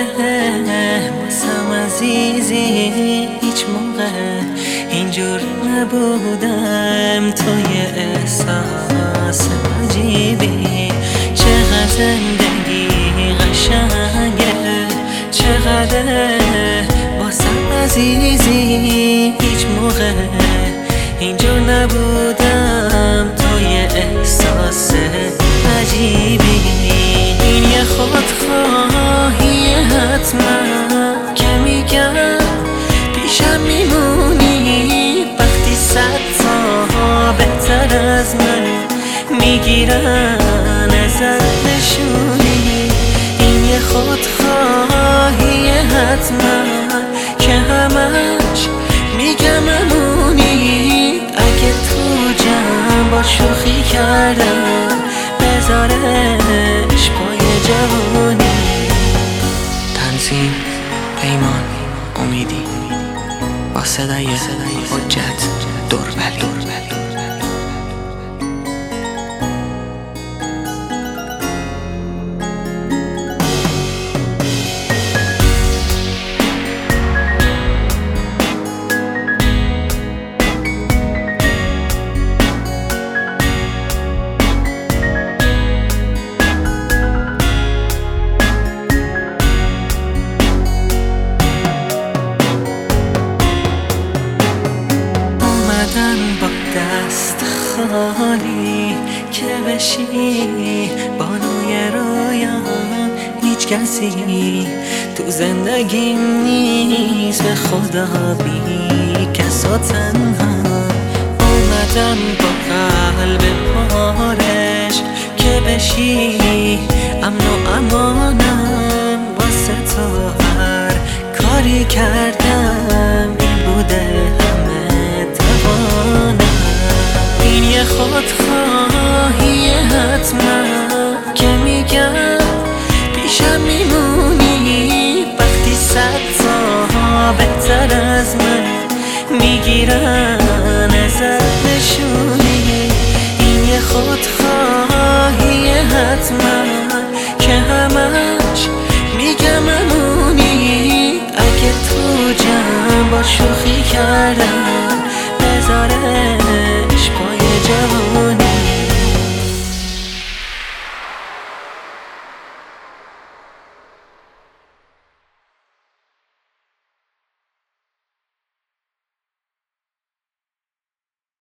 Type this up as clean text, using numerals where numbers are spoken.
واسم عزیزی، هیچ موقع اینجور نبودم. توی احساس عجیبی، چقدر زندگی قشنگه، چقدر واسم عزیزی، هیچ موقع اینجور نبودم. توی احساس عجیبی، این یه خودخواهی حتما که میگم پیشم میمونی. وقتی 100 تا بهتر از من میگیرن ازت نشونی. این یه خودخواهی حتما که همش میگم امونی. اگه تو جمع با شوخی کردم، بذارش پای جوانی. تنظیم پیمان امیدی، با صدای حجت دوربلی. با دست خالی که بشی بانوی رویام، هیچ کسی تو زندگیم نیست به خدا بی کس و تنها. اومدم با قلب پارش که بشی امن و امانم. واسه تو هر کاری کردم، این بوده این یه خودخواهی حتما که میگم پیشم میمونی. وقتی 100 تا بهتر از من میگیرن ازت نشونی. این یه خودخواهی حتما که همش میگم امونی. اگه تو جمع با شوخی کردم، بذارش پای جوانی.